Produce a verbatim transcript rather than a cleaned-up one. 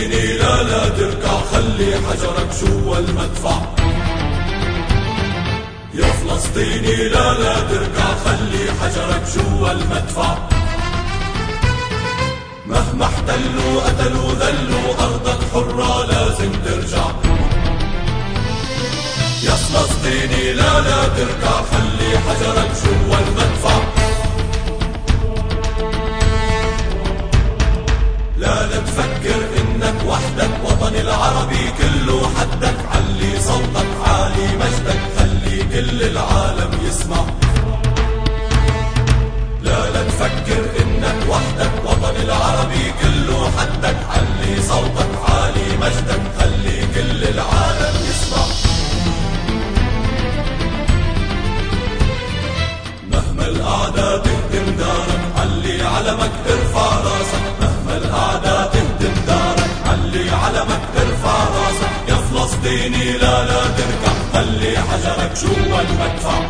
فلسطيني لا لا تركع، خلي حجرك جوا المدفع. يا فلسطيني لا لا تركع، خلي حجرك جوا المدفع. مهما احتلوا قتلوا ذلوا، أرضك حرة لازم ترجع. يا فلسطيني لا لا تركع، خلي حجرك جوا المدفع. لا لا تفكر انك وحدك، وطن العربي كله حدك. علي صوتك عالي مجدك، خلي كل العالم يسمع. لا لا تفكر انك وحدك، وطن العربي كله حدك. علي صوتك عالي مجدك، خلي كل العالم يسمع. مهما الاعداء تهدم دارك، علي علمك ارفع راسك. مهما الاعداء تهدم دارك، علي علمك ارفع راسك. يا فلسطيني لا لا تركع، خلي حجرك جوا المدفع.